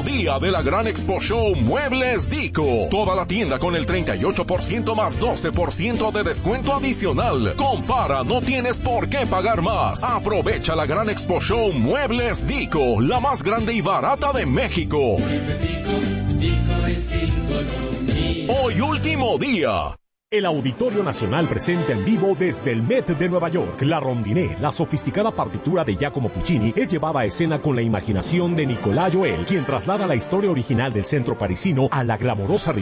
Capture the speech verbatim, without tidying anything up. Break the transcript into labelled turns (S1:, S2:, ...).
S1: último día de la Gran Expo Show Muebles Dico. Toda la tienda con el treinta y ocho por ciento más doce por ciento de descuento adicional. Compara, no tienes por qué pagar más. Aprovecha la Gran Expo Show Muebles Dico, la más grande y barata de México.
S2: Muebles Dico, Dico es economía.
S1: Hoy último día.
S3: El Auditorio Nacional presenta en vivo desde el Met de Nueva York, La Rondinée, la sofisticada partitura de Giacomo Puccini, es llevada a escena con la imaginación de Nicolas Joel, quien traslada la historia original del centro parisino a la glamorosa